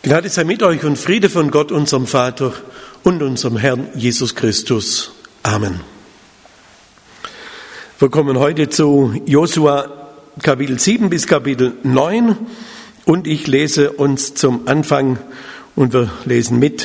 Gnade sei mit euch und Friede von Gott, unserem Vater und unserem Herrn Jesus Christus. Amen. Wir kommen heute zu Josua Kapitel 7 bis Kapitel 9 und ich lese uns zum Anfang und wir lesen mit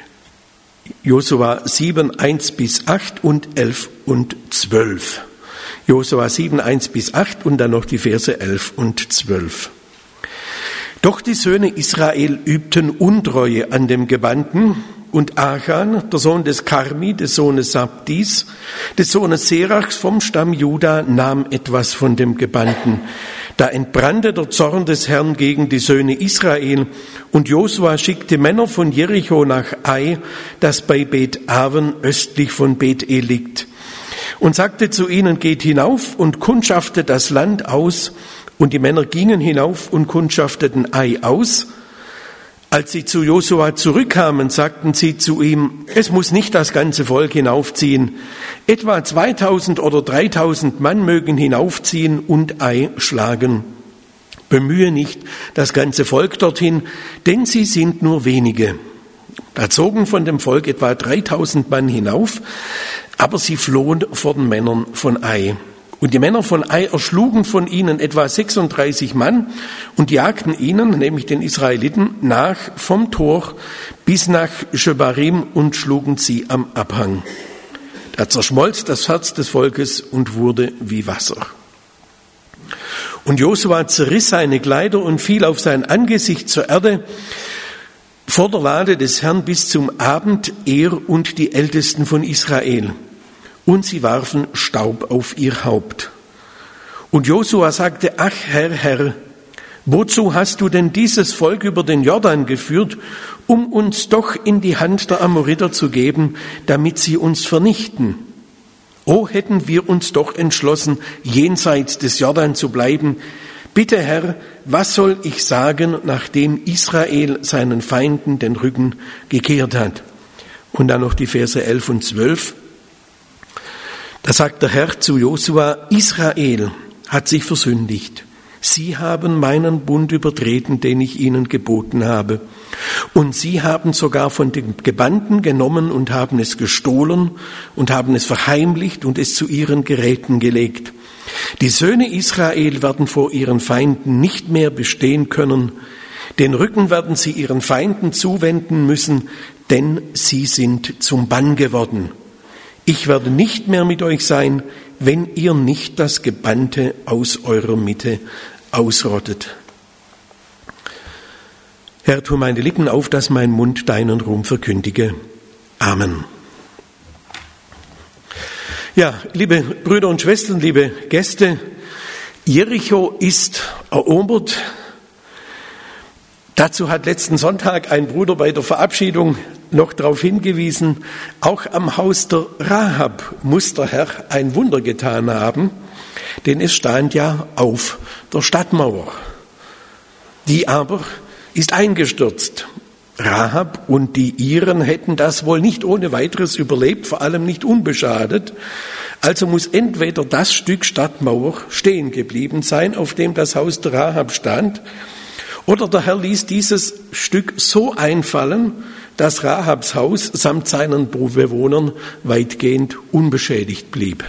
Josua 7, 1 bis 8 und 11 und 12. Josua 7, 1 bis 8 und dann noch die Verse 11 und 12. Doch die Söhne Israel übten Untreue an dem Gebannten, und Achan, der Sohn des Karmi, des Sohnes Sabdis, des Sohnes Serachs vom Stamm Juda, nahm etwas von dem Gebannten. Da entbrannte der Zorn des Herrn gegen die Söhne Israel, und Josua schickte Männer von Jericho nach Ai, das bei Bet-Aven östlich von Bet-El liegt, und sagte zu ihnen: Geht hinauf und kundschaftet das Land aus. Und die Männer gingen hinauf und kundschafteten Ai aus. Als sie zu Josua zurückkamen, sagten sie zu ihm: Es muss nicht das ganze Volk hinaufziehen. Etwa 2000 oder 3000 Mann mögen hinaufziehen und Ai schlagen. Bemühe nicht das ganze Volk dorthin, denn sie sind nur wenige. Da zogen von dem Volk etwa 3000 Mann hinauf, aber sie flohen vor den Männern von Ai. Und die Männer von Ai erschlugen von ihnen etwa 36 Mann und jagten ihnen, nämlich den Israeliten, nach vom Tor bis nach Shebarim und schlugen sie am Abhang. Da zerschmolz das Herz des Volkes und wurde wie Wasser. Und Josua zerriss seine Kleider und fiel auf sein Angesicht zur Erde vor der Lade des Herrn bis zum Abend, er und die Ältesten von Israel. Und sie warfen Staub auf ihr Haupt. Und Josua sagte: Ach Herr, Herr, wozu hast du denn dieses Volk über den Jordan geführt, um uns doch in die Hand der Amoriter zu geben, damit sie uns vernichten? O, hätten wir uns doch entschlossen, jenseits des Jordan zu bleiben. Bitte Herr, was soll ich sagen, nachdem Israel seinen Feinden den Rücken gekehrt hat? Und dann noch die Verse 11 und 12. Da sagt der Herr zu Josua: Israel hat sich versündigt. Sie haben meinen Bund übertreten, den ich ihnen geboten habe. Und sie haben sogar von dem Gebannten genommen und haben es gestohlen und haben es verheimlicht und es zu ihren Geräten gelegt. Die Söhne Israel werden vor ihren Feinden nicht mehr bestehen können. Den Rücken werden sie ihren Feinden zuwenden müssen, denn sie sind zum Bann geworden. Ich werde nicht mehr mit euch sein, wenn ihr nicht das Gebannte aus eurer Mitte ausrottet. Herr, tu meine Lippen auf, dass mein Mund deinen Ruhm verkündige. Amen. Ja, liebe Brüder und Schwestern, liebe Gäste, Jericho ist erobert. Dazu hat letzten Sonntag ein Bruder bei der Verabschiedung noch darauf hingewiesen, auch am Haus der Rahab muss der Herr ein Wunder getan haben, denn es stand ja auf der Stadtmauer. Die aber ist eingestürzt. Rahab und die Iren hätten das wohl nicht ohne weiteres überlebt, vor allem nicht unbeschadet. Also muss entweder das Stück Stadtmauer stehen geblieben sein, auf dem das Haus der Rahab stand, oder der Herr ließ dieses Stück so einfallen, dass Rahabs Haus samt seinen Bewohnern weitgehend unbeschädigt blieb.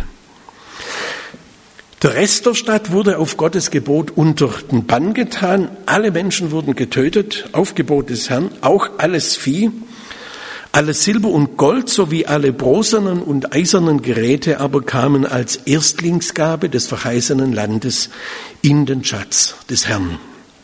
Der Rest der Stadt wurde auf Gottes Gebot unter den Bann getan. Alle Menschen wurden getötet, auf Gebot des Herrn, auch alles Vieh, alles Silber und Gold sowie alle bronzenen und eisernen Geräte aber kamen als Erstlingsgabe des verheißenen Landes in den Schatz des Herrn.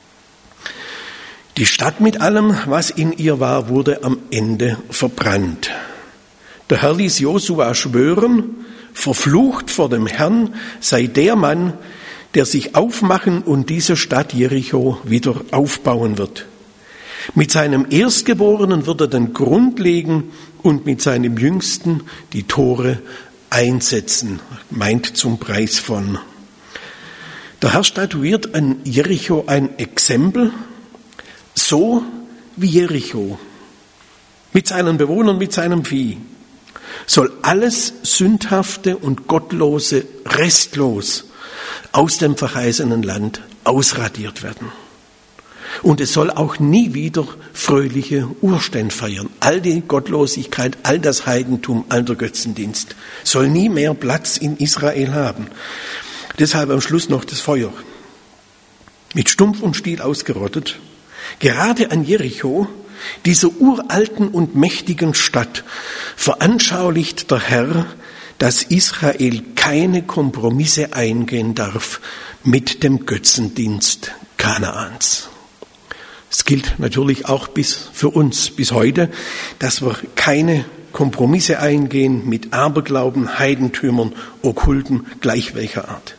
Die Stadt mit allem, was in ihr war, wurde am Ende verbrannt. Der Herr ließ Josua schwören: Verflucht vor dem Herrn sei der Mann, der sich aufmachen und diese Stadt Jericho wieder aufbauen wird. Mit seinem Erstgeborenen wird er den Grund legen und mit seinem Jüngsten die Tore einsetzen, meint zum Preis von. Der Herr statuiert an Jericho ein Exempel, so wie Jericho, mit seinen Bewohnern, mit seinem Vieh, soll alles Sündhafte und Gottlose restlos aus dem verheißenen Land ausradiert werden. Und es soll auch nie wieder fröhliche Urstände feiern. All die Gottlosigkeit, all das Heidentum, all der Götzendienst soll nie mehr Platz in Israel haben. Deshalb am Schluss noch das Feuer. Mit Stumpf und Stiel ausgerottet. Gerade an Jericho, dieser uralten und mächtigen Stadt, veranschaulicht der Herr, dass Israel keine Kompromisse eingehen darf mit dem Götzendienst Kanaans. Es gilt natürlich auch für uns bis heute, dass wir keine Kompromisse eingehen mit Aberglauben, Heidentümern, Okkulten, gleich welcher Art.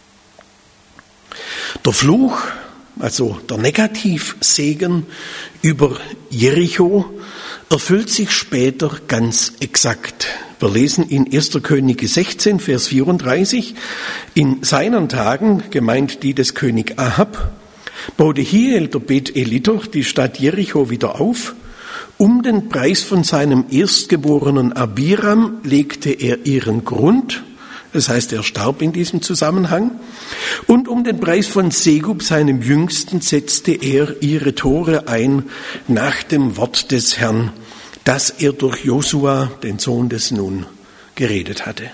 Der Fluch, also der Negativsegen über Jericho, erfüllt sich später ganz exakt. Wir lesen in 1. Könige 16, Vers 34, in seinen Tagen, gemeint die des König Ahab, baute Hiel, der Betheliter, die Stadt Jericho wieder auf. Um den Preis von seinem Erstgeborenen Abiram legte er ihren Grund, das heißt, er starb in diesem Zusammenhang. Und um den Preis von Segub, seinem Jüngsten, setzte er ihre Tore ein nach dem Wort des Herrn, das er durch Josua, den Sohn des Nun, geredet hatte.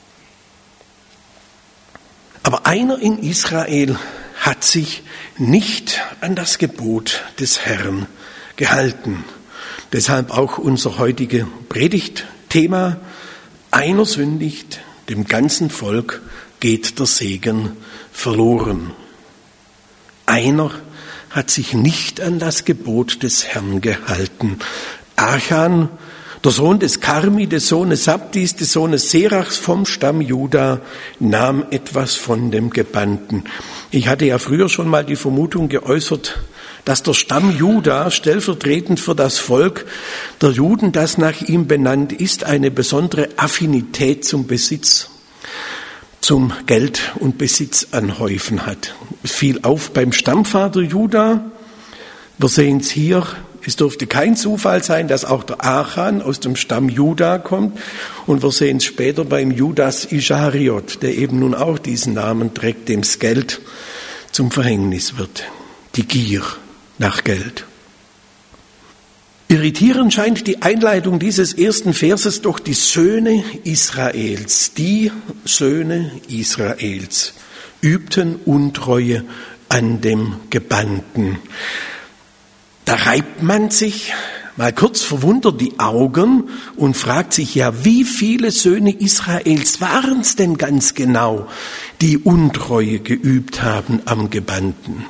Aber einer in Israel hat sich nicht an das Gebot des Herrn gehalten. Deshalb auch unser heutiges Predigtthema: Einer sündigt, dem ganzen Volk geht der Segen verloren. Einer hat sich nicht an das Gebot des Herrn gehalten. Achan, der Sohn des Karmi, des Sohnes Sabdis, des Sohnes Serachs vom Stamm Juda, nahm etwas von dem Gebannten. Ich hatte ja früher schon mal die Vermutung geäußert, dass der Stamm Juda stellvertretend für das Volk der Juden, das nach ihm benannt ist, eine besondere Affinität zum Besitz, zum Geld und Besitz anhäufen hat. Es fiel auf beim Stammvater Juda. Wir sehen es hier. Es durfte kein Zufall sein, dass auch der Achan aus dem Stamm Juda kommt. Und wir sehen es später beim Judas Ischariot, der eben nun auch diesen Namen trägt, dem das Geld zum Verhängnis wird. Die Gier nach Geld. Irritierend scheint die Einleitung dieses ersten Verses doch die Söhne Israels. Die Söhne Israels übten Untreue an dem Gebannten. Da reibt man sich mal kurz verwundert die Augen und fragt sich, ja, wie viele Söhne Israels waren es denn ganz genau, die Untreue geübt haben am Gebannten?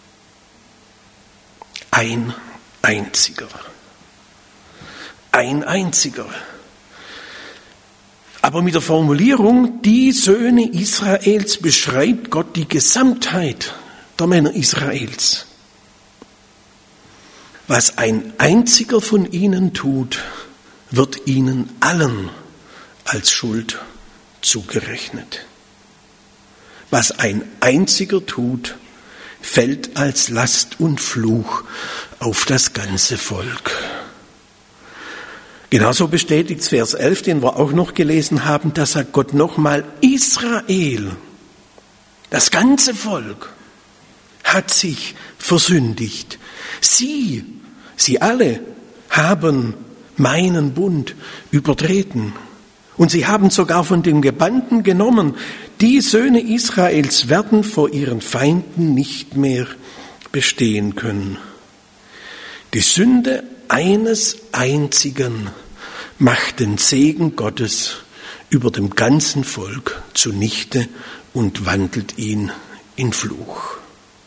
Ein einziger. Ein einziger. Aber mit der Formulierung, die Söhne Israels, beschreibt Gott die Gesamtheit der Männer Israels. Was ein einziger von ihnen tut, wird ihnen allen als Schuld zugerechnet. Was ein einziger tut, fällt als Last und Fluch auf das ganze Volk. Genauso bestätigt Vers 11, den wir auch noch gelesen haben, da sagt Gott nochmal, Israel, das ganze Volk, hat sich versündigt. Sie alle haben meinen Bund übertreten. Und sie haben sogar von dem Gebannten genommen. Die Söhne Israels werden vor ihren Feinden nicht mehr bestehen können. Die Sünde eines einzigen macht den Segen Gottes über dem ganzen Volk zunichte und wandelt ihn in Fluch.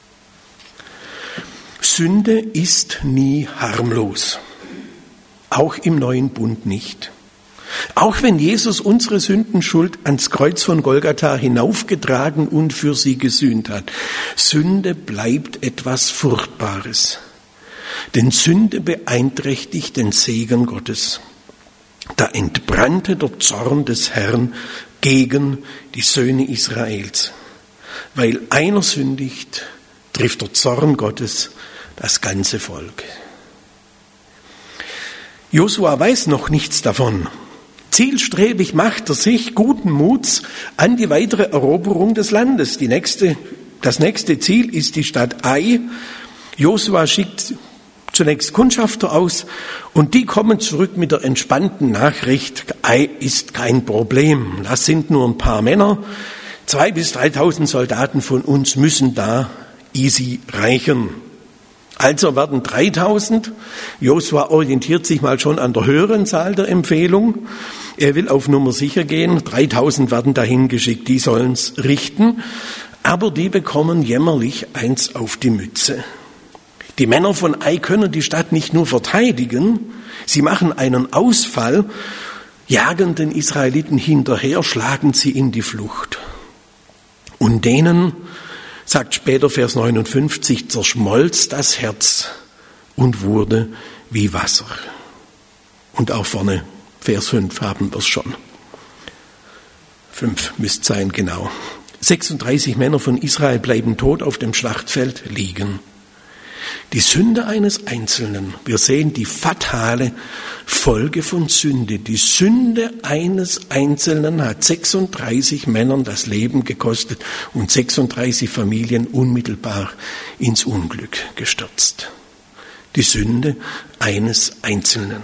Sünde ist nie harmlos, auch im neuen Bund nicht. Auch wenn Jesus unsere Sündenschuld ans Kreuz von Golgatha hinaufgetragen und für sie gesühnt hat. Sünde bleibt etwas Furchtbares, denn Sünde beeinträchtigt den Segen Gottes. Da entbrannte der Zorn des Herrn gegen die Söhne Israels. Weil einer sündigt, trifft der Zorn Gottes das ganze Volk. Josua weiß noch nichts davon. Zielstrebig macht er sich guten Muts an die weitere Eroberung des Landes. Das nächste Ziel ist die Stadt Ai. Josua schickt zunächst Kundschafter aus und die kommen zurück mit der entspannten Nachricht, Ei ist kein Problem, das sind nur ein paar Männer, 2.000 bis 3.000 Soldaten von uns müssen da easy reichen. Also werden 3.000, Josua orientiert sich mal schon an der höheren Zahl der Empfehlung, er will auf Nummer sicher gehen, 3.000 werden dahin geschickt, die sollen's richten, aber die bekommen jämmerlich eins auf die Mütze. Die Männer von Ai können die Stadt nicht nur verteidigen, sie machen einen Ausfall, jagen den Israeliten hinterher, schlagen sie in die Flucht. Und denen, sagt später Vers 59, zerschmolz das Herz und wurde wie Wasser. Und auch vorne, Vers 5 haben wir es schon. 5 müsste sein, genau. 36 Männer von Israel bleiben tot auf dem Schlachtfeld liegen. Die Sünde eines Einzelnen, wir sehen die fatale Folge von Sünde. Die Sünde eines Einzelnen hat 36 Männern das Leben gekostet und 36 Familien unmittelbar ins Unglück gestürzt. Die Sünde eines Einzelnen.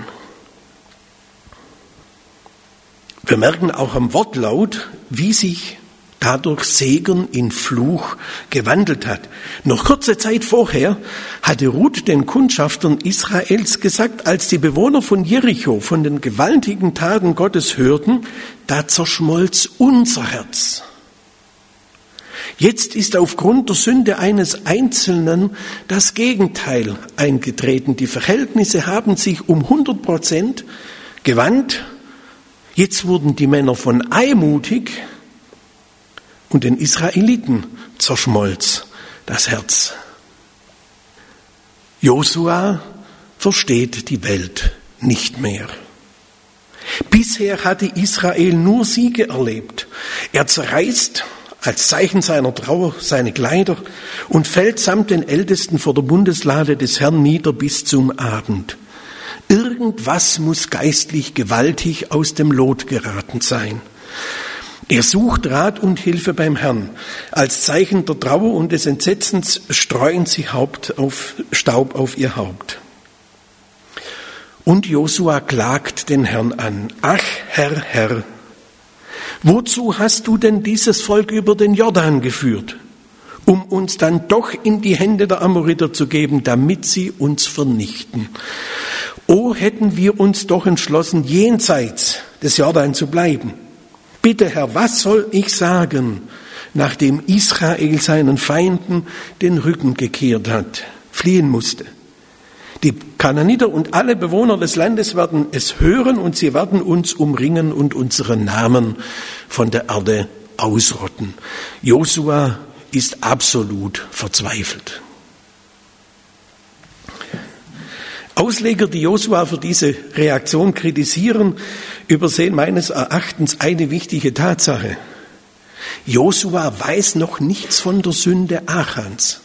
Wir merken auch am Wortlaut, wie sich dadurch Segen in Fluch gewandelt hat. Noch kurze Zeit vorher hatte Ruth den Kundschaftern Israels gesagt, als die Bewohner von Jericho von den gewaltigen Taten Gottes hörten, da zerschmolz unser Herz. Jetzt ist aufgrund der Sünde eines Einzelnen das Gegenteil eingetreten. Die Verhältnisse haben sich um 100% gewandt. Jetzt wurden die Männer von Ai mutig, und den Israeliten zerschmolz das Herz. Josua versteht die Welt nicht mehr. Bisher hatte Israel nur Siege erlebt. Er zerreißt als Zeichen seiner Trauer seine Kleider und fällt samt den Ältesten vor der Bundeslade des Herrn nieder bis zum Abend. Irgendwas muss geistlich gewaltig aus dem Lot geraten sein. Er sucht Rat und Hilfe beim Herrn. Als Zeichen der Trauer und des Entsetzens streuen sie Staub auf ihr Haupt. Und Josua klagt den Herrn an. Ach, Herr, Herr, wozu hast du denn dieses Volk über den Jordan geführt, um uns dann doch in die Hände der Amoriter zu geben, damit sie uns vernichten? O, hätten wir uns doch entschlossen, jenseits des Jordan zu bleiben. Bitte, Herr, was soll ich sagen, nachdem Israel seinen Feinden den Rücken gekehrt hat, fliehen musste? Die Kanaaniter und alle Bewohner des Landes werden es hören und sie werden uns umringen und unseren Namen von der Erde ausrotten. Josua ist absolut verzweifelt. Ausleger, die Josua für diese Reaktion kritisieren, übersehen meines Erachtens eine wichtige Tatsache. Josua weiß noch nichts von der Sünde Achans.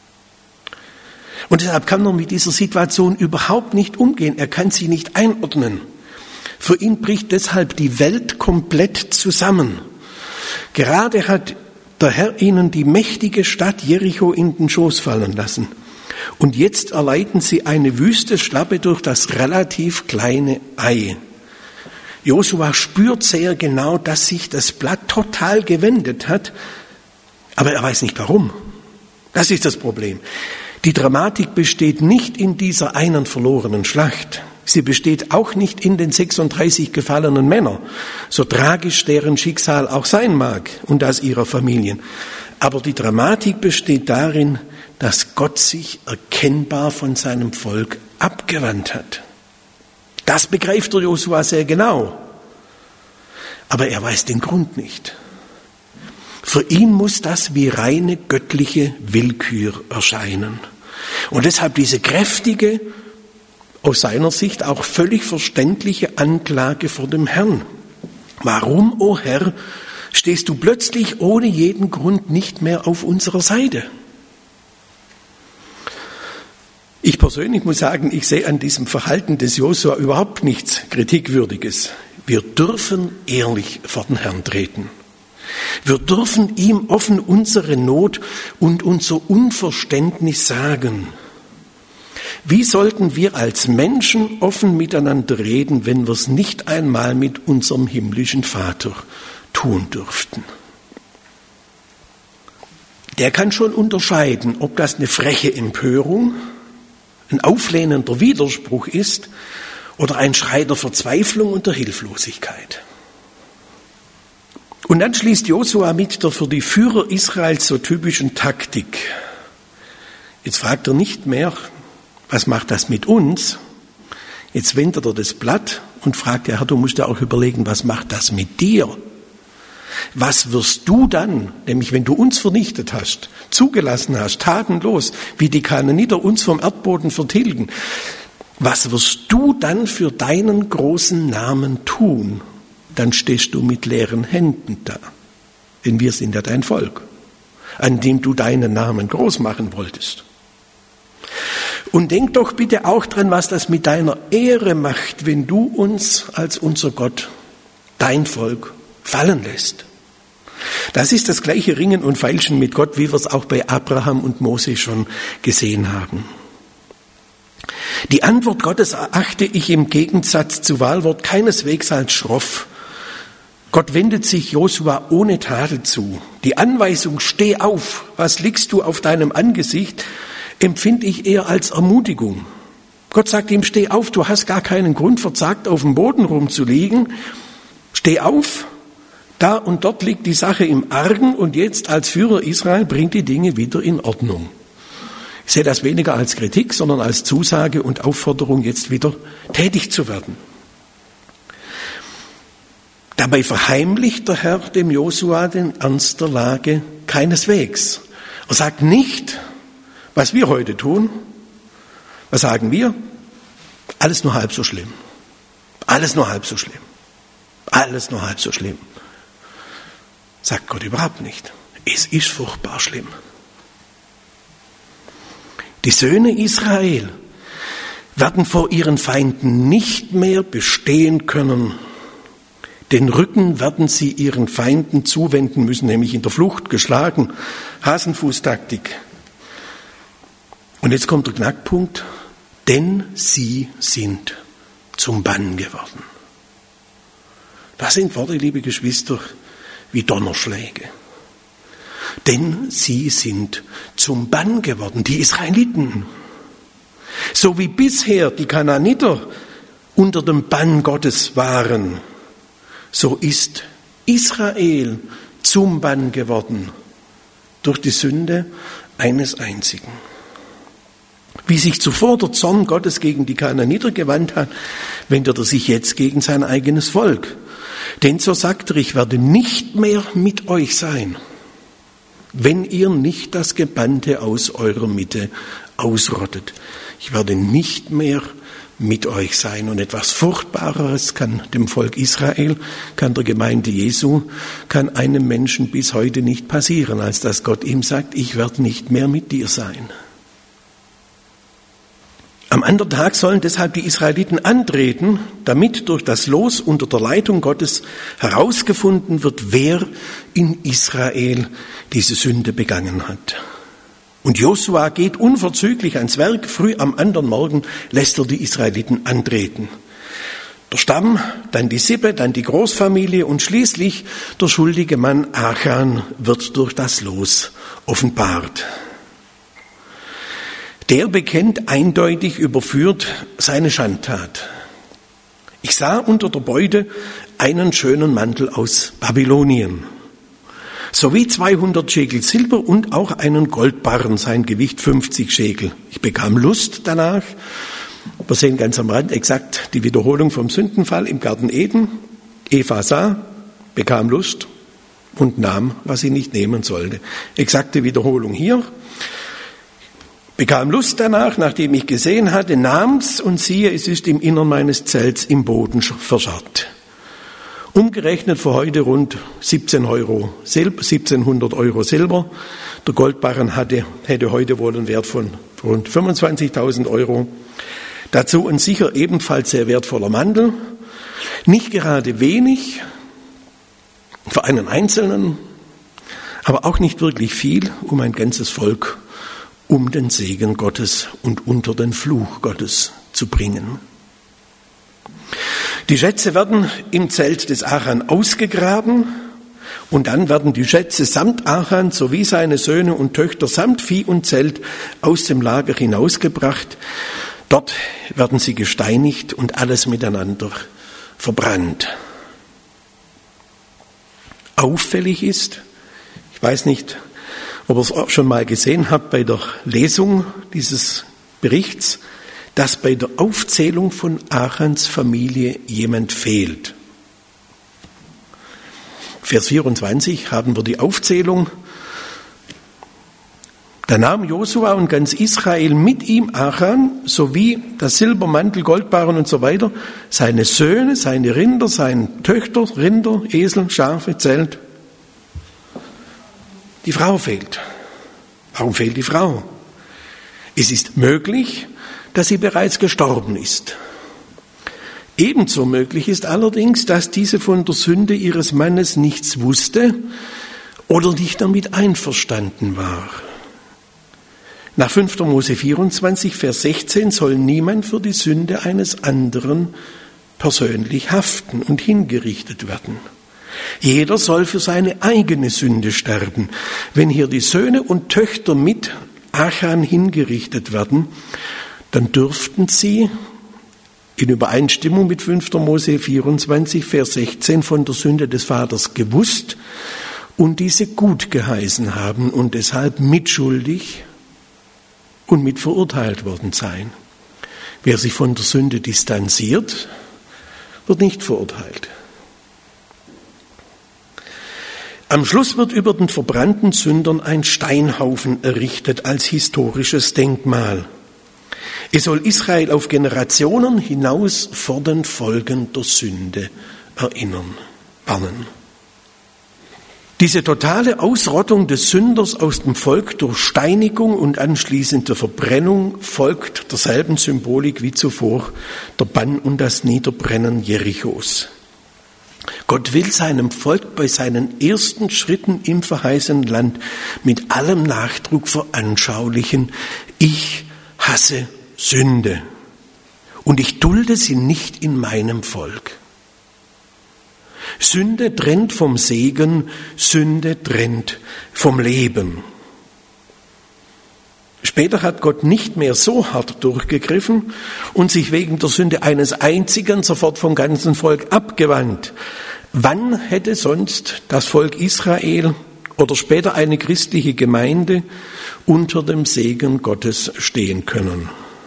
Und deshalb kann er mit dieser Situation überhaupt nicht umgehen. Er kann sie nicht einordnen. Für ihn bricht deshalb die Welt komplett zusammen. Gerade hat der Herr ihnen die mächtige Stadt Jericho in den Schoß fallen lassen. Und jetzt erleiden sie eine wüste Schlappe durch das relativ kleine Ai. Josua spürt sehr genau, dass sich das Blatt total gewendet hat, aber er weiß nicht warum. Das ist das Problem. Die Dramatik besteht nicht in dieser einen verlorenen Schlacht. Sie besteht auch nicht in den 36 gefallenen Männern, so tragisch deren Schicksal auch sein mag und das ihrer Familien. Aber die Dramatik besteht darin, dass Gott sich erkennbar von seinem Volk abgewandt hat. Das begreift der Josua sehr genau. Aber er weiß den Grund nicht. Für ihn muss das wie reine göttliche Willkür erscheinen. Und deshalb diese kräftige, aus seiner Sicht auch völlig verständliche Anklage vor dem Herrn. Warum, o Herr, stehst du plötzlich ohne jeden Grund nicht mehr auf unserer Seite? Ich persönlich muss sagen, ich sehe an diesem Verhalten des Josua überhaupt nichts Kritikwürdiges. Wir dürfen ehrlich vor den Herrn treten. Wir dürfen ihm offen unsere Not und unser Unverständnis sagen. Wie sollten wir als Menschen offen miteinander reden, wenn wir es nicht einmal mit unserem himmlischen Vater tun dürften? Der kann schon unterscheiden, ob das eine freche Empörung, ein auflehnender Widerspruch ist oder ein Schrei der Verzweiflung und der Hilflosigkeit. Und dann schließt Josua mit der für die Führer Israels so typischen Taktik. Jetzt fragt er nicht mehr, was macht das mit uns? Jetzt wendet er das Blatt und fragt, ja Herr, du musst ja auch überlegen, was macht das mit dir? Was wirst du dann, nämlich wenn du uns vernichtet hast, zugelassen hast, tatenlos, wie die Kanaaniter uns vom Erdboden vertilgen, was wirst du dann für deinen großen Namen tun? Dann stehst du mit leeren Händen da. Denn wir sind ja dein Volk, an dem du deinen Namen groß machen wolltest. Und denk doch bitte auch dran, was das mit deiner Ehre macht, wenn du uns als unser Gott, dein Volk, fallen lässt. Das ist das gleiche Ringen und Feilschen mit Gott, wie wir es auch bei Abraham und Mose schon gesehen haben. Die Antwort Gottes erachte ich im Gegensatz zu Wahlwort keineswegs als schroff. Gott wendet sich Josua ohne Tadel zu. Die Anweisung, steh auf, was liegst du auf deinem Angesicht, empfinde ich eher als Ermutigung. Gott sagt ihm, steh auf, du hast gar keinen Grund, verzagt auf dem Boden rumzuliegen. Steh auf, da und dort liegt die Sache im Argen und jetzt als Führer Israel bringt die Dinge wieder in Ordnung. Ich sehe das weniger als Kritik, sondern als Zusage und Aufforderung, jetzt wieder tätig zu werden. Dabei verheimlicht der Herr dem Josua den Ernst der Lage keineswegs. Er sagt nicht, was wir heute tun. Was sagen wir? Alles nur halb so schlimm. Alles nur halb so schlimm. Alles nur halb so schlimm. Sagt Gott überhaupt nicht. Es ist furchtbar schlimm. Die Söhne Israel werden vor ihren Feinden nicht mehr bestehen können. Den Rücken werden sie ihren Feinden zuwenden müssen, nämlich in der Flucht, geschlagen, Hasenfußtaktik. Und jetzt kommt der Knackpunkt, denn sie sind zum Bann geworden. Das sind Worte, liebe Geschwister, wie Donnerschläge. Denn sie sind zum Bann geworden, die Israeliten. So wie bisher die Kanaaniter unter dem Bann Gottes waren, so ist Israel zum Bann geworden durch die Sünde eines Einzigen. Wie sich zuvor der Zorn Gottes gegen die Kanaaniter gewandt hat, wendet er sich jetzt gegen sein eigenes Volk. Denn so sagt er, ich werde nicht mehr mit euch sein, wenn ihr nicht das Gebannte aus eurer Mitte ausrottet. Ich werde nicht mehr mit euch sein. Und etwas Furchtbareres kann dem Volk Israel, kann der Gemeinde Jesu, kann einem Menschen bis heute nicht passieren, als dass Gott ihm sagt, ich werde nicht mehr mit dir sein. Am anderen Tag sollen deshalb die Israeliten antreten, damit durch das Los unter der Leitung Gottes herausgefunden wird, wer in Israel diese Sünde begangen hat. Und Josua geht unverzüglich ans Werk. Früh am anderen Morgen lässt er die Israeliten antreten. Der Stamm, dann die Sippe, dann die Großfamilie und schließlich der schuldige Mann Achan wird durch das Los offenbart. Der bekennt eindeutig überführt seine Schandtat. Ich sah unter der Beute einen schönen Mantel aus Babylonien, sowie 200 Schekel Silber und auch einen Goldbarren, sein Gewicht 50 Schekel. Ich bekam Lust danach. Wir sehen ganz am Rand exakt die Wiederholung vom Sündenfall im Garten Eden. Eva sah, bekam Lust und nahm, was sie nicht nehmen sollte. Exakte Wiederholung hier. Bekam Lust danach, nachdem ich gesehen hatte, nahm's und siehe, es ist im Innern meines Zelts im Boden verscharrt. Umgerechnet für heute rund 1700 Euro Silber. Der Goldbarren hätte heute wohl einen Wert von rund 25.000 Euro. Dazu ein sicher ebenfalls sehr wertvoller Mantel. Nicht gerade wenig für einen Einzelnen, aber auch nicht wirklich viel, um ein ganzes Volk um den Segen Gottes und unter den Fluch Gottes zu bringen. Die Schätze werden im Zelt des Achan ausgegraben und dann werden die Schätze samt Achan sowie seine Söhne und Töchter samt Vieh und Zelt aus dem Lager hinausgebracht. Dort werden sie gesteinigt und alles miteinander verbrannt. Auffällig ist, ich weiß nicht, ob ihr es auch schon mal gesehen habt bei der Lesung dieses Berichts, dass bei der Aufzählung von Achans Familie jemand fehlt. Vers 24 haben wir die Aufzählung. Da nahm Josua und ganz Israel mit ihm Achan, sowie das Silbermantel, Goldbarren und so weiter, seine Söhne, seine Rinder, seine Töchter, Rinder, Esel, Schafe, Zelt. Die Frau fehlt. Warum fehlt die Frau? Es ist möglich, dass sie bereits gestorben ist. Ebenso möglich ist allerdings, dass diese von der Sünde ihres Mannes nichts wusste oder nicht damit einverstanden war. Nach 5. Mose 24, Vers 16 soll niemand für die Sünde eines anderen persönlich haften und hingerichtet werden. Jeder soll für seine eigene Sünde sterben. Wenn hier die Söhne und Töchter mit Achan hingerichtet werden, dann dürften sie in Übereinstimmung mit 5. Mose 24, Vers 16 von der Sünde des Vaters gewusst und diese gut geheißen haben und deshalb mitschuldig und mit verurteilt worden sein. Wer sich von der Sünde distanziert, wird nicht verurteilt. Am Schluss wird über den verbrannten Sündern ein Steinhaufen errichtet als historisches Denkmal. Es soll Israel auf Generationen hinaus vor den Folgen der Sünde warnen. Diese totale Ausrottung des Sünders aus dem Volk durch Steinigung und anschließende Verbrennung folgt derselben Symbolik wie zuvor der Bann und das Niederbrennen Jerichos. Gott will seinem Volk bei seinen ersten Schritten im verheißenen Land mit allem Nachdruck veranschaulichen: Ich hasse Sünde und ich dulde sie nicht in meinem Volk. Sünde trennt vom Segen, Sünde trennt vom Leben. Später hat Gott nicht mehr so hart durchgegriffen und sich wegen der Sünde eines einzigen sofort vom ganzen Volk abgewandt. Wann hätte sonst das Volk Israel oder später eine christliche Gemeinde unter dem Segen Gottes stehen können?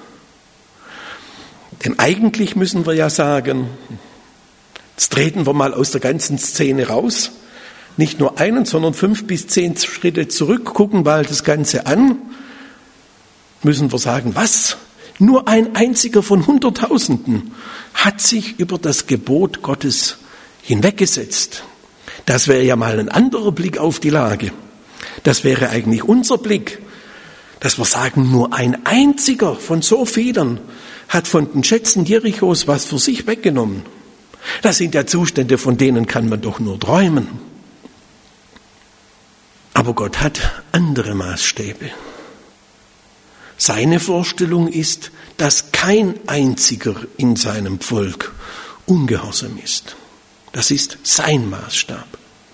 Denn eigentlich müssen wir ja sagen, jetzt treten wir mal aus der ganzen Szene raus, nicht nur einen, sondern 5 bis 10 Schritte zurück, gucken mal das Ganze an, müssen wir sagen, was? Nur ein einziger von Hunderttausenden hat sich über das Gebot Gottes hinweggesetzt. Das wäre ja mal ein anderer Blick auf die Lage. Das wäre eigentlich unser Blick, dass wir sagen, nur ein einziger von so vielen hat von den Schätzen Jerichos was für sich weggenommen. Das sind ja Zustände, von denen kann man doch nur träumen. Aber Gott hat andere Maßstäbe. Seine Vorstellung ist, dass kein einziger in seinem Volk ungehorsam ist. Das ist sein Maßstab.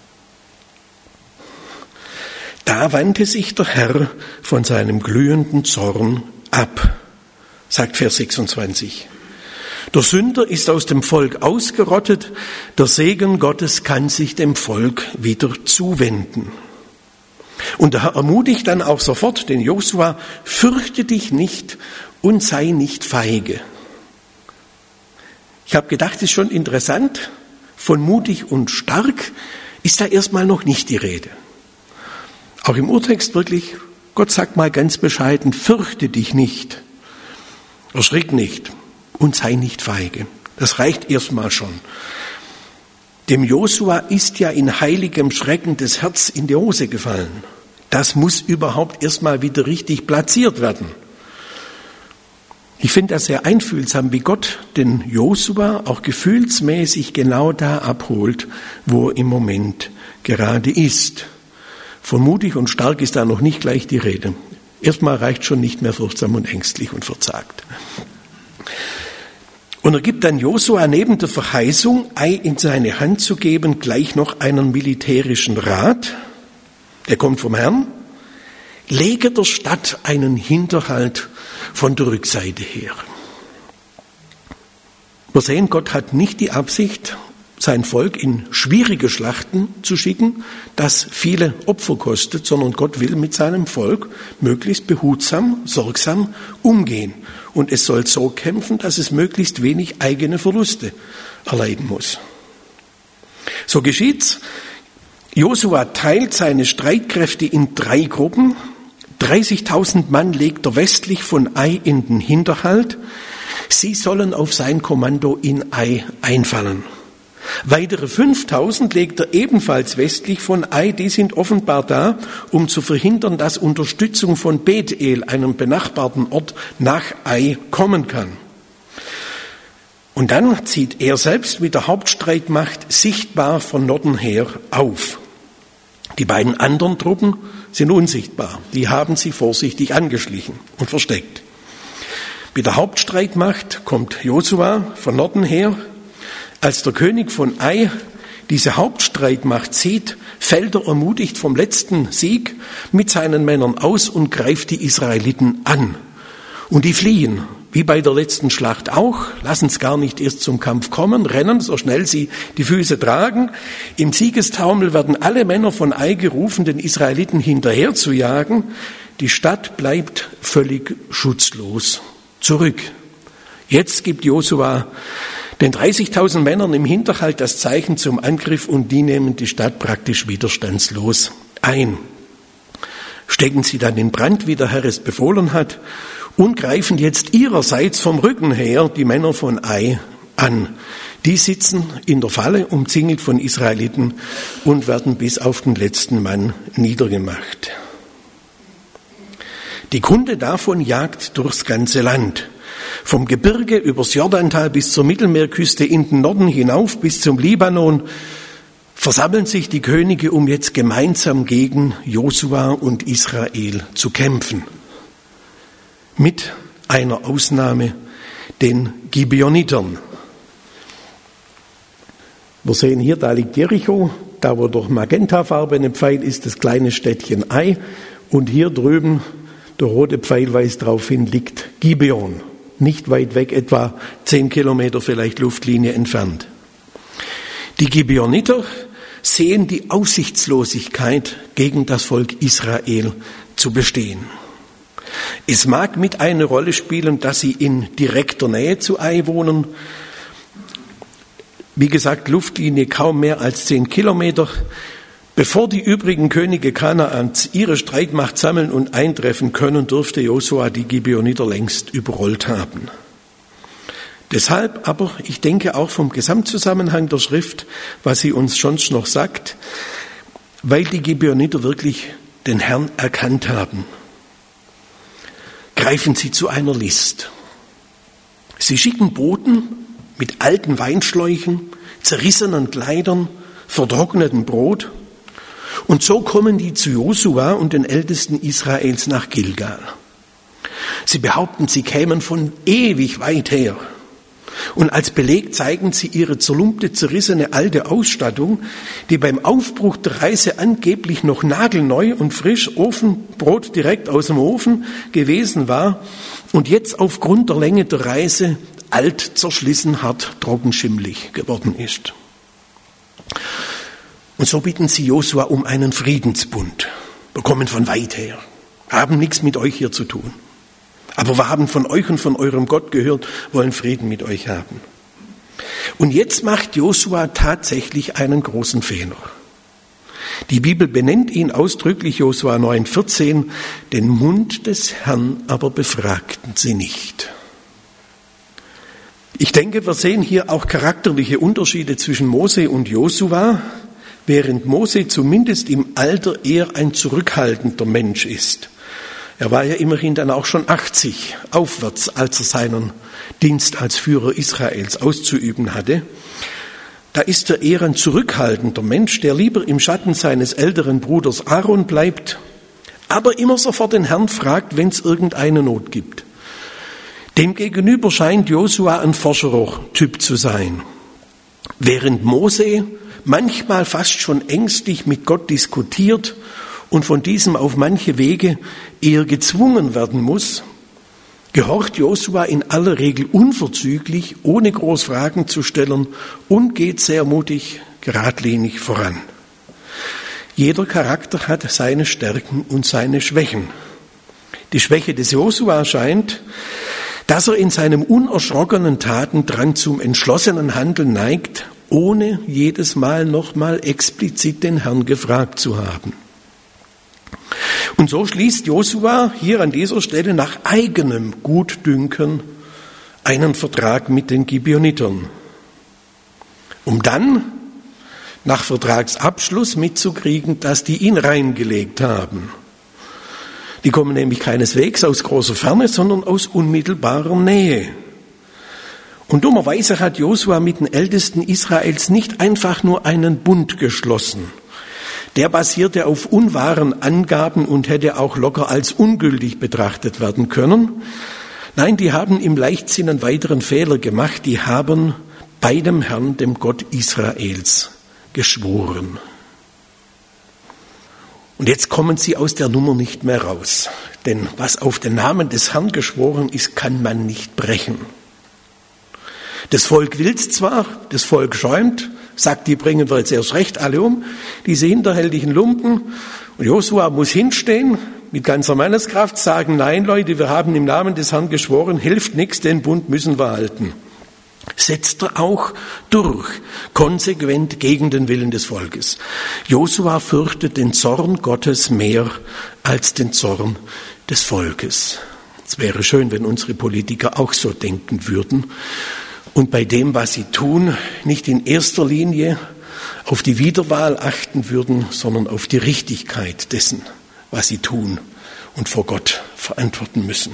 Da wandte sich der Herr von seinem glühenden Zorn ab, sagt Vers 26. Der Sünder ist aus dem Volk ausgerottet, der Segen Gottes kann sich dem Volk wieder zuwenden. Und der Herr ermutigt dann auch sofort den Josua: Fürchte dich nicht und sei nicht feige. Ich habe gedacht, es ist schon interessant, von mutig und stark ist da erstmal noch nicht die Rede. Auch im Urtext wirklich, Gott sagt mal ganz bescheiden: Fürchte dich nicht, erschrick nicht und sei nicht feige. Das reicht erstmal schon. Dem Josua ist ja in heiligem Schrecken das Herz in die Hose gefallen. Das muss überhaupt erstmal wieder richtig platziert werden. Ich finde das sehr einfühlsam, wie Gott den Josua auch gefühlsmäßig genau da abholt, wo er im Moment gerade ist. Von mutig und stark ist da noch nicht gleich die Rede. Erstmal reicht schon nicht mehr furchtsam und ängstlich und verzagt. Und er gibt dann Josua neben der Verheißung, Ai in seine Hand zu geben, gleich noch einen militärischen Rat. Der kommt vom Herrn. Lege der Stadt einen Hinterhalt von der Rückseite her. Wir sehen, Gott hat nicht die Absicht, sein Volk in schwierige Schlachten zu schicken, das viele Opfer kostet, sondern Gott will mit seinem Volk möglichst behutsam, sorgsam umgehen. Und es soll so kämpfen, dass es möglichst wenig eigene Verluste erleiden muss. So geschieht's. Josua teilt seine Streitkräfte in 3 Gruppen. 30.000 Mann legt er westlich von Ai in den Hinterhalt. Sie sollen auf sein Kommando in Ai einfallen. Weitere 5.000 legt er ebenfalls westlich von Ai. Die sind offenbar da, um zu verhindern, dass Unterstützung von Bethel, einem benachbarten Ort, nach Ai kommen kann. Und dann zieht er selbst mit der Hauptstreitmacht sichtbar von Norden her auf. Die beiden anderen Truppen sind unsichtbar. Die haben sie vorsichtig angeschlichen und versteckt. Mit der Hauptstreitmacht kommt Josua von Norden her. Als der König von Ai diese Hauptstreitmacht sieht, fällt er ermutigt vom letzten Sieg mit seinen Männern aus und greift die Israeliten an. Und die fliehen, wie bei der letzten Schlacht auch, lassen es gar nicht erst zum Kampf kommen, rennen, so schnell sie die Füße tragen. Im Siegestaumel werden alle Männer von Ai gerufen, den Israeliten hinterher zu jagen. Die Stadt bleibt völlig schutzlos zurück. Jetzt gibt Josua den 30.000 Männern im Hinterhalt das Zeichen zum Angriff und die nehmen die Stadt praktisch widerstandslos ein. Stecken sie dann in Brand, wie der Herr es befohlen hat, und greifen jetzt ihrerseits vom Rücken her die Männer von Ai an. Die sitzen in der Falle, umzingelt von Israeliten und werden bis auf den letzten Mann niedergemacht. Die Kunde davon jagt durchs ganze Land. Vom Gebirge übers Jordantal bis zur Mittelmeerküste in den Norden hinauf bis zum Libanon versammeln sich die Könige, um jetzt gemeinsam gegen Josua und Israel zu kämpfen. Mit einer Ausnahme, den Gibeonitern. Wir sehen hier, da liegt Jericho, da wo der magentafarbene Pfeil ist, das kleine Städtchen Ai. Und hier drüben, der rote Pfeil weist darauf hin, liegt Gibeon. Nicht weit weg, etwa 10 Kilometer vielleicht Luftlinie entfernt. Die Gibeoniter sehen die Aussichtslosigkeit, gegen das Volk Israel zu bestehen. Es mag mit eine Rolle spielen, dass sie in direkter Nähe zu Ai wohnen. Wie gesagt, Luftlinie kaum mehr als 10 Kilometer. Bevor die übrigen Könige Kanaans ihre Streitmacht sammeln und eintreffen können, dürfte Josua die Gibeoniter längst überrollt haben. Deshalb aber, ich denke auch vom Gesamtzusammenhang der Schrift, was sie uns sonst noch sagt, weil die Gibeoniter wirklich den Herrn erkannt haben, greifen sie zu einer List. Sie schicken Boten mit alten Weinschläuchen, zerrissenen Kleidern, vertrocknetem Brot. Und so kommen die zu Josua und den Ältesten Israels nach Gilgal. Sie behaupten, sie kämen von ewig weit her. Und als Beleg zeigen sie ihre zerlumpte, zerrissene alte Ausstattung, die beim Aufbruch der Reise angeblich noch nagelneu und frisch, Ofenbrot direkt aus dem Ofen gewesen war und jetzt aufgrund der Länge der Reise alt, zerschlissen, hart, trockenschimmelig geworden ist. Und so bitten sie Josua um einen Friedensbund. Wir kommen von weit her, haben nichts mit euch hier zu tun. Aber wir haben von euch und von eurem Gott gehört, wollen Frieden mit euch haben. Und jetzt macht Josua tatsächlich einen großen Fehler. Die Bibel benennt ihn ausdrücklich, Josua 9,14, den Mund des Herrn aber befragten sie nicht. Ich denke, wir sehen hier auch charakterliche Unterschiede zwischen Mose und Josua, während Mose zumindest im Alter eher ein zurückhaltender Mensch ist. Er war ja immerhin dann auch schon 80 aufwärts, als er seinen Dienst als Führer Israels auszuüben hatte. Da ist er eher ein zurückhaltender Mensch, der lieber im Schatten seines älteren Bruders Aaron bleibt. aber immer sofort den Herrn fragt, wenn es irgendeine Not gibt. Demgegenüber scheint Josua ein Forscherer-Typ zu sein. Während Mose manchmal fast schon ängstlich mit Gott diskutiert und von diesem auf manche Wege eher gezwungen werden muss, gehorcht Josua in aller Regel unverzüglich, ohne groß Fragen zu stellen und geht sehr mutig, geradlinig voran. Jeder Charakter hat seine Stärken und seine Schwächen. Die Schwäche des Josua scheint, dass er in seinem unerschrockenen Tatendrang zum entschlossenen Handeln neigt, ohne jedes Mal nochmal explizit den Herrn gefragt zu haben. Und so schließt Josua hier an dieser Stelle nach eigenem Gutdünken einen Vertrag mit den Gibeonitern, um dann nach Vertragsabschluss mitzukriegen, dass die ihn reingelegt haben. Die kommen nämlich keineswegs aus großer Ferne, sondern aus unmittelbarer Nähe. Und dummerweise hat Josua mit den Ältesten Israels nicht einfach nur einen Bund geschlossen. Der basierte auf unwahren Angaben und hätte auch locker als ungültig betrachtet werden können. Nein, die haben im Leichtsinn einen weiteren Fehler gemacht. Die haben bei dem Herrn, dem Gott Israels, geschworen. Und jetzt kommen sie aus der Nummer nicht mehr raus. Denn was auf den Namen des Herrn geschworen ist, kann man nicht brechen. Das Volk will's zwar, das Volk schäumt, sagt, die bringen wir jetzt erst recht alle um, diese hinterhältigen Lumpen. Und Josua muss hinstehen, mit ganzer Manneskraft sagen, nein Leute, wir haben im Namen des Herrn geschworen, hilft nichts, den Bund müssen wir halten. Setzt er auch durch, konsequent gegen den Willen des Volkes. Josua fürchtet den Zorn Gottes mehr als den Zorn des Volkes. Es wäre schön, wenn unsere Politiker auch so denken würden und bei dem, was sie tun, nicht in erster Linie auf die Wiederwahl achten würden, sondern auf die Richtigkeit dessen, was sie tun und vor Gott verantworten müssen.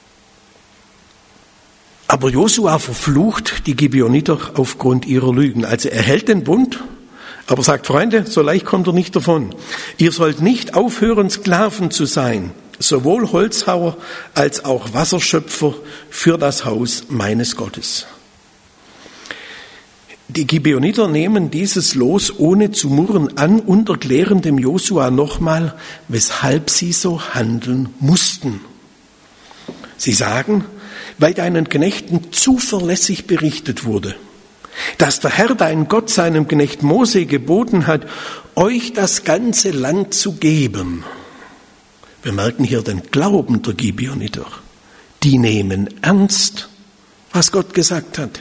Aber Josua verflucht die Gibeoniter aufgrund ihrer Lügen. Also er hält den Bund, aber sagt, Freunde, so leicht kommt er nicht davon. Ihr sollt nicht aufhören, Sklaven zu sein, sowohl Holzhauer als auch Wasserschöpfer für das Haus meines Gottes. Die Gibeoniter nehmen dieses Los ohne zu murren an und erklären dem Josua nochmal, weshalb sie so handeln mussten. Sie sagen, weil deinen Knechten zuverlässig berichtet wurde, dass der Herr, dein Gott, seinem Knecht Mose geboten hat, euch das ganze Land zu geben. Wir merken hier den Glauben der Gibeoniter. Die nehmen ernst, was Gott gesagt hat.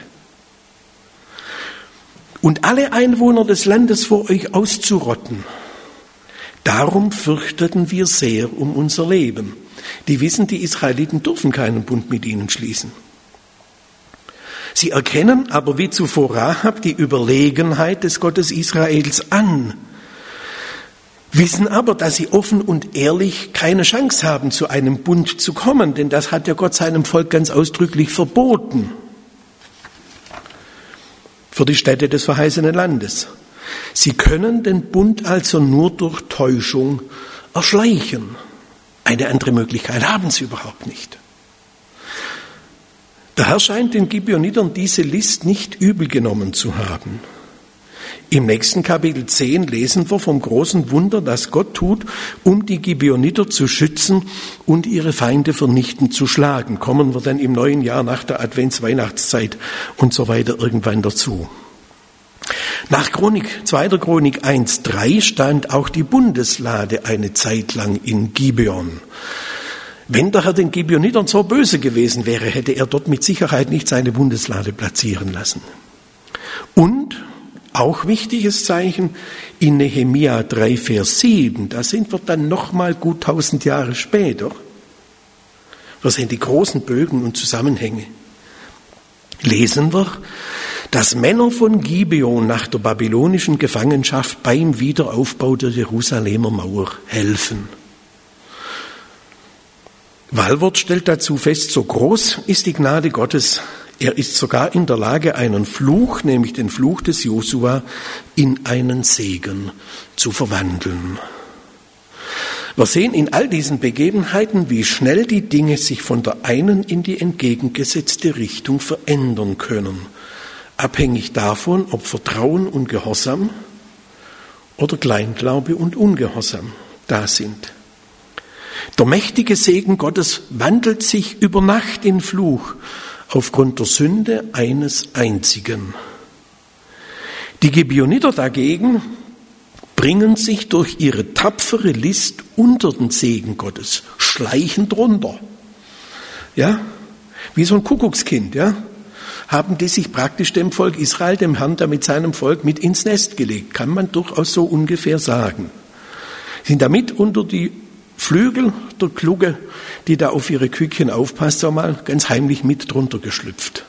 Und alle Einwohner des Landes vor euch auszurotten. Darum fürchteten wir sehr um unser Leben. Die wissen, die Israeliten dürfen keinen Bund mit ihnen schließen. Sie erkennen aber wie zuvor Rahab die Überlegenheit des Gottes Israels an, wissen aber, dass sie offen und ehrlich keine Chance haben, zu einem Bund zu kommen, denn das hat ja Gott seinem Volk ganz ausdrücklich verboten. Für die Städte des verheißenen Landes. Sie können den Bund also nur durch Täuschung erschleichen. Eine andere Möglichkeit haben sie überhaupt nicht. Der Herr scheint den Gibeonitern diese List nicht übel genommen zu haben. Im nächsten Kapitel 10 lesen wir vom großen Wunder, das Gott tut, um die Gibeoniter zu schützen und ihre Feinde vernichtend zu schlagen. Kommen wir dann im neuen Jahr nach der Advents-Weihnachtszeit und so weiter irgendwann dazu. Nach 2. Chronik 1,3 stand auch die Bundeslade eine Zeit lang in Gibeon. Wenn der Herr den Gibeonitern so böse gewesen wäre, hätte er dort mit Sicherheit nicht seine Bundeslade platzieren lassen. Und auch wichtiges Zeichen in Nehemia 3, Vers 7, da sind wir dann nochmal gut 1000 Jahre später. Das sind die großen Bögen und Zusammenhänge. Lesen wir, dass Männer von Gibeon nach der babylonischen Gefangenschaft beim Wiederaufbau der Jerusalemer Mauer helfen. Walwort stellt dazu fest, so groß ist die Gnade Gottes, er ist sogar in der Lage, einen Fluch, nämlich den Fluch des Josua, in einen Segen zu verwandeln. Wir sehen in all diesen Begebenheiten, wie schnell die Dinge sich von der einen in die entgegengesetzte Richtung verändern können, abhängig davon, ob Vertrauen und Gehorsam oder Kleinglaube und Ungehorsam da sind. Der mächtige Segen Gottes wandelt sich über Nacht in Fluch aufgrund der Sünde eines Einzigen. Die Gibeoniter dagegen bringen sich durch ihre tapfere List unter den Segen Gottes, schleichen drunter. Ja, wie so ein Kuckuckskind, ja, haben die sich praktisch dem Volk Israel, dem Herrn, der mit seinem Volk mit ins Nest gelegt, kann man durchaus so ungefähr sagen. Sind damit unter die Flügel der Kluge, die da auf ihre Küken aufpasst, so mal ganz heimlich mit drunter geschlüpft.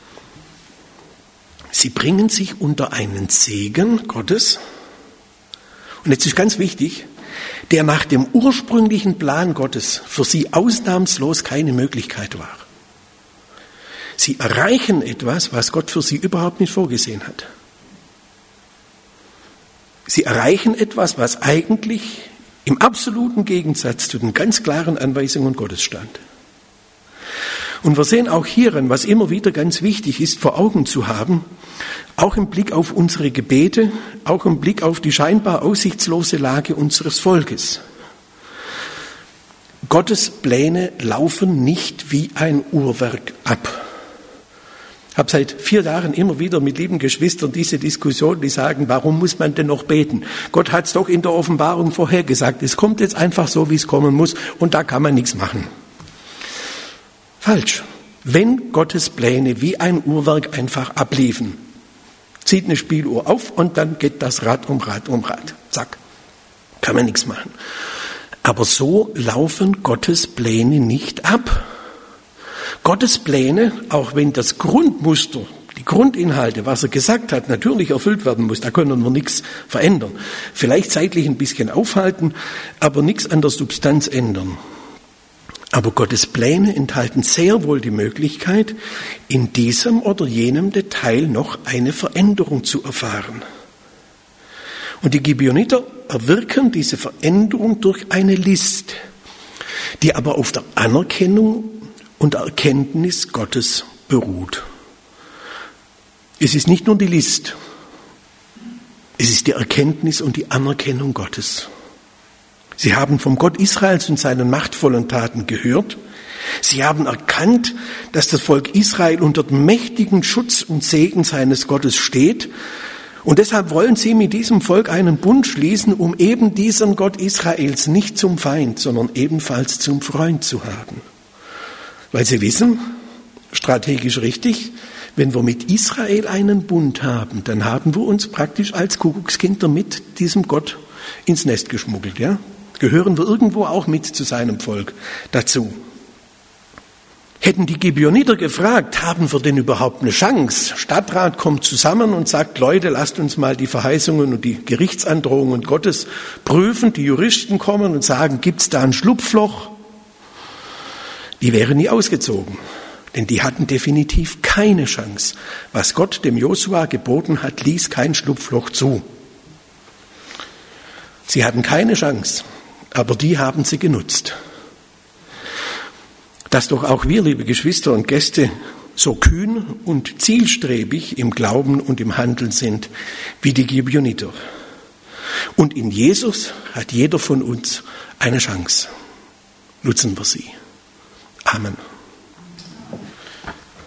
Sie bringen sich unter einen Segen Gottes, und jetzt ist ganz wichtig, der nach dem ursprünglichen Plan Gottes für sie ausnahmslos keine Möglichkeit war. Sie erreichen etwas, was Gott für sie überhaupt nicht vorgesehen hat. Sie erreichen etwas, was eigentlich im absoluten Gegensatz zu den ganz klaren Anweisungen Gottes stand. Und wir sehen auch hierin, was immer wieder ganz wichtig ist, vor Augen zu haben, auch im Blick auf unsere Gebete, auch im Blick auf die scheinbar aussichtslose Lage unseres Volkes. Gottes Pläne laufen nicht wie ein Uhrwerk ab. Ich habe seit 4 Jahren immer wieder mit lieben Geschwistern diese Diskussion, die sagen, warum muss man denn noch beten? Gott hat es doch in der Offenbarung vorhergesagt. Es kommt jetzt einfach so, wie es kommen muss, und da kann man nichts machen. Falsch. Wenn Gottes Pläne wie ein Uhrwerk einfach abliefen, zieht eine Spieluhr auf und dann geht das Rad um Rad um Rad. Zack. Kann man nichts machen. Aber so laufen Gottes Pläne nicht ab. Gottes Pläne, auch wenn das Grundmuster, die Grundinhalte, was er gesagt hat, natürlich erfüllt werden muss, da können wir nichts verändern. Vielleicht zeitlich ein bisschen aufhalten, aber nichts an der Substanz ändern. Aber Gottes Pläne enthalten sehr wohl die Möglichkeit, in diesem oder jenem Detail noch eine Veränderung zu erfahren. Und die Gibeoniter erwirken diese Veränderung durch eine List, die aber auf der Anerkennung und der Erkenntnis Gottes beruht. Es ist nicht nur die List, es ist die Erkenntnis und die Anerkennung Gottes. Sie haben vom Gott Israels und seinen machtvollen Taten gehört. Sie haben erkannt, dass das Volk Israel unter dem mächtigen Schutz und Segen seines Gottes steht. Und deshalb wollen sie mit diesem Volk einen Bund schließen, um eben diesen Gott Israels nicht zum Feind, sondern ebenfalls zum Freund zu haben. Weil sie wissen, strategisch richtig, wenn wir mit Israel einen Bund haben, dann haben wir uns praktisch als Kuckuckskinder mit diesem Gott ins Nest geschmuggelt, ja? Gehören wir irgendwo auch mit zu seinem Volk dazu. Hätten die Gibeoniter gefragt, haben wir denn überhaupt eine Chance? Stadtrat kommt zusammen und sagt, Leute, lasst uns mal die Verheißungen und die Gerichtsandrohungen Gottes prüfen. Die Juristen kommen und sagen, gibt's da ein Schlupfloch? Die wären nie ausgezogen, denn die hatten definitiv keine Chance. Was Gott dem Josua geboten hat, ließ kein Schlupfloch zu. Sie hatten keine Chance, aber die haben sie genutzt. Dass doch auch wir, liebe Geschwister und Gäste, so kühn und zielstrebig im Glauben und im Handeln sind wie die Gibeoniter. Und in Jesus hat jeder von uns eine Chance. Nutzen wir sie. Amen.